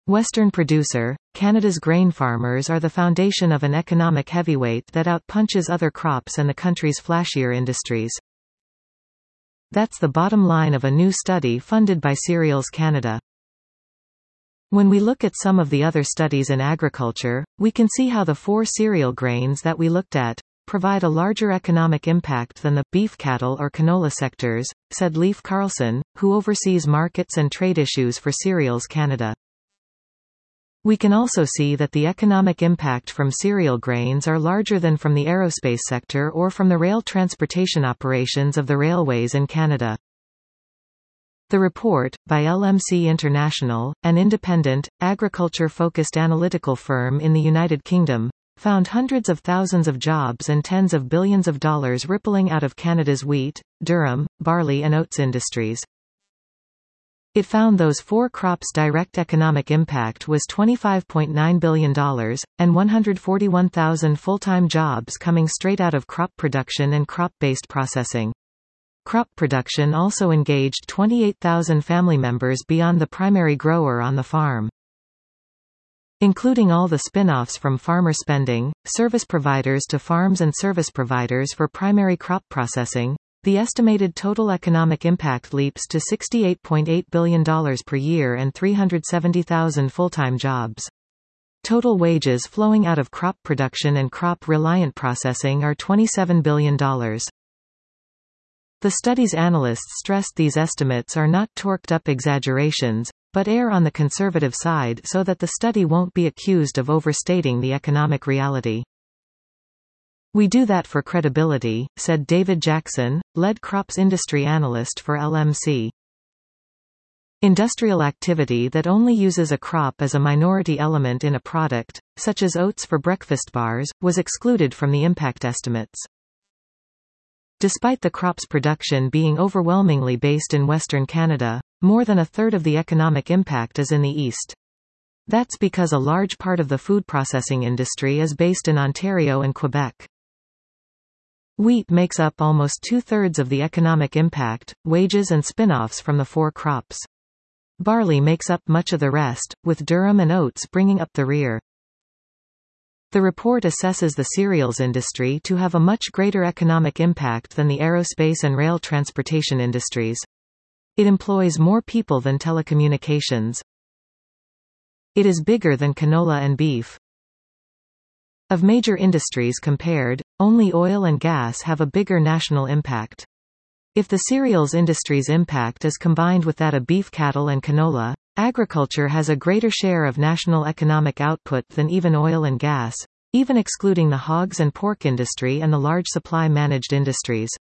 Western producer, Canada's grain farmers are the foundation of an economic heavyweight that outpunches other crops and the country's flashier industries. That's the bottom line of a new study funded by Cereals Canada. When we look at some of the other studies in agriculture, we can see how the 4 cereal grains that we looked at provide a larger economic impact than the beef cattle or canola sectors, said Leif Carlson, who oversees markets and trade issues for Cereals Canada. We can also see that the economic impact from cereal grains are larger than from the aerospace sector or from the rail transportation operations of the railways in Canada. The report, by LMC International, an independent, agriculture-focused analytical firm in the United Kingdom, found hundreds of thousands of jobs and tens of billions of dollars rippling out of Canada's wheat, durum, barley and oats industries. It found those 4 crops' direct economic impact was $25.9 billion, and 141,000 full-time jobs coming straight out of crop production and crop-based processing. Crop production also engaged 28,000 family members beyond the primary grower on the farm. Including all the spin-offs from farmer spending, service providers to farms and service providers for primary crop processing, the estimated total economic impact leaps to $68.8 billion per year and 370,000 full-time jobs. Total wages flowing out of crop production and crop-reliant processing are $27 billion. The study's analysts stressed these estimates are not torqued-up exaggerations, but err on the conservative side so that the study won't be accused of overstating the economic reality. "We do that for credibility," said David Jackson, lead crops industry analyst for LMC. Industrial activity that only uses a crop as a minority element in a product, such as oats for breakfast bars, was excluded from the impact estimates. Despite the crop's production being overwhelmingly based in Western Canada, more than a third of the economic impact is in the East. That's because a large part of the food processing industry is based in Ontario and Quebec. Wheat makes up almost 2/3 of the economic impact, wages and spin-offs from the 4 crops. Barley makes up much of the rest, with durum and oats bringing up the rear. The report assesses the cereals industry to have a much greater economic impact than the aerospace and rail transportation industries. It employs more people than telecommunications. It is bigger than canola and beef. Of major industries compared, only oil and gas have a bigger national impact. If the cereals industry's impact is combined with that of beef cattle and canola, agriculture has a greater share of national economic output than even oil and gas, even excluding the hogs and pork industry and the large supply-managed industries.